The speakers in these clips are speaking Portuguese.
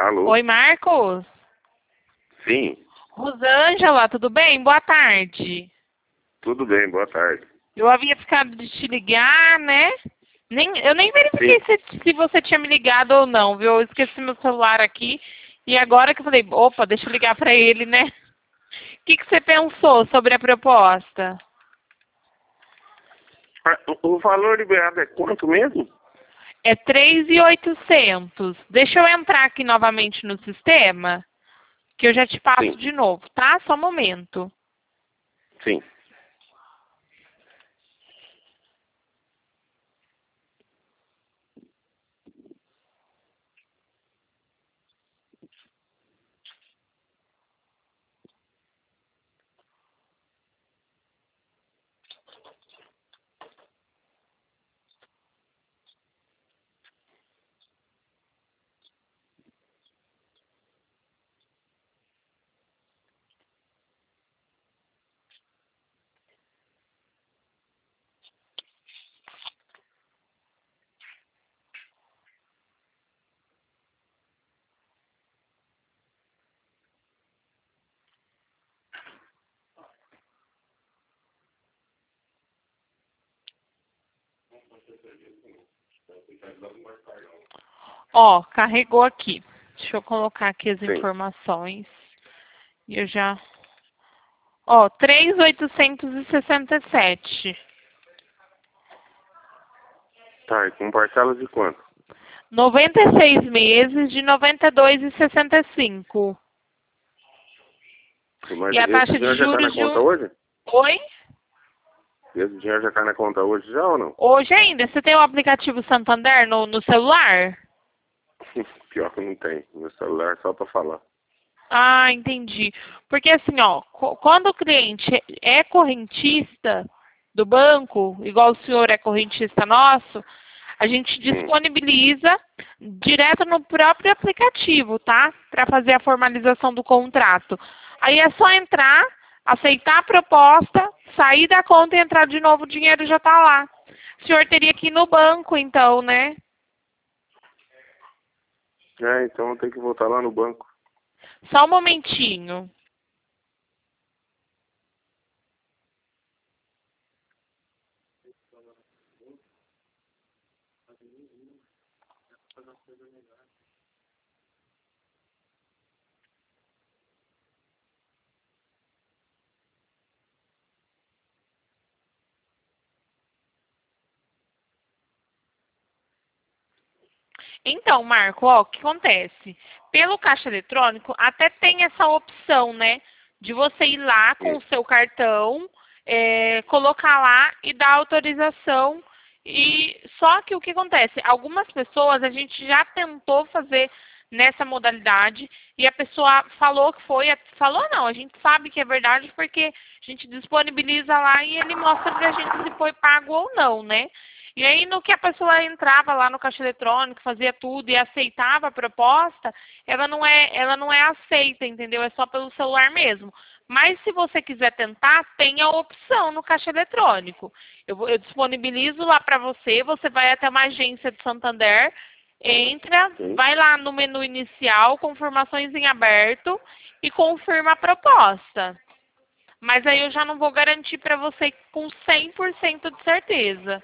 Alô? Oi, Marcos. Sim, Rosângela, tudo bem? Boa tarde. tudo bem, boa tarde. Eu havia ficado de te ligar, né? Eu nem verifiquei Sim. se você tinha me ligado ou não, viu? Eu esqueci meu celular aqui e agora que eu falei, opa, deixa eu ligar pra ele, né? O que você pensou sobre a proposta? O valor liberado é quanto mesmo? É 3.800. Deixa eu entrar aqui novamente no sistema, que eu já te passo Sim, de novo, tá? Só um momento. sim. Ó, carregou aqui. Deixa eu colocar aqui as Sim. informações. E eu já. Ó, 3.867. Tá, e com parcelas de quanto? 96 meses de 92,65. Mas E a esse taxa de dinheiro já cai na juros de conta um. hoje? Oi? Esse dinheiro já cai na conta hoje já ou não? Hoje ainda. Você tem o aplicativo Santander no celular? Pior que não tem. Meu celular é só pra falar. Ah, entendi. Porque assim, ó, quando o cliente é correntista do banco, igual o senhor é correntista nosso, a gente Hum. disponibiliza direto no próprio aplicativo, tá? Para fazer a formalização do contrato. Aí é só entrar, aceitar a proposta, sair da conta e entrar de novo, o dinheiro já tá lá. O senhor teria que ir no banco, então, né? É, então eu tenho que voltar lá no banco. Só um momentinho. Então, Marco, ó, o que acontece? Pelo caixa eletrônico, até tem essa opção, né? De você ir lá com Hum. o seu cartão, colocar lá e dar autorização. E só que o que acontece? Algumas pessoas a gente já tentou fazer nessa modalidade e a pessoa falou que foi, falou não, a gente sabe que é verdade porque a gente disponibiliza lá e ele mostra pra gente se foi pago ou não, né? E aí, no que a pessoa entrava lá no caixa eletrônico, fazia tudo e aceitava a proposta, ela não é aceita, entendeu? É só pelo celular mesmo. Mas se você quiser tentar, tem a opção no caixa eletrônico. Eu disponibilizo lá para você, você vai até uma agência de Santander, entra, Sim. vai lá no menu inicial, confirmações em aberto e confirma a proposta. Mas aí eu já não vou garantir para você com 100% de certeza.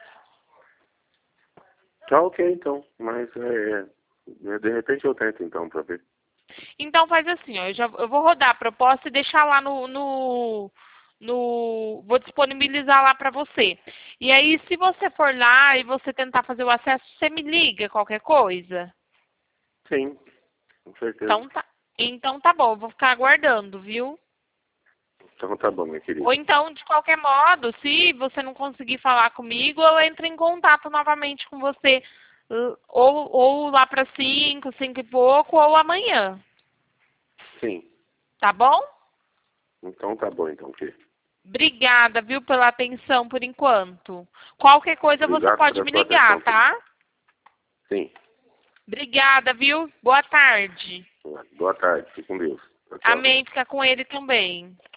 Tá ok então. Mas de repente eu tento então pra ver. Então faz assim, ó, eu vou rodar a proposta e deixar lá vou disponibilizar lá para você. E aí, se você for lá e você tentar fazer o acesso, você me liga qualquer coisa. Sim, com certeza. Então tá bom, eu vou ficar aguardando, viu? Então tá bom, minha Ou querida. então, de qualquer modo, se você não conseguir falar comigo, eu entro em contato novamente com você, ou lá para 5, 5 e pouco, ou amanhã, Sim. tá bom? Então tá bom então, querido. Obrigada, viu, pela atenção por enquanto. Qualquer coisa você Obrigado pode pela me sua ligar, atenção, querido. tá? Sim. Obrigada, viu? Boa tarde. Boa tarde. Fique com Deus. Tchau, tchau. Amém. Fica com ele também.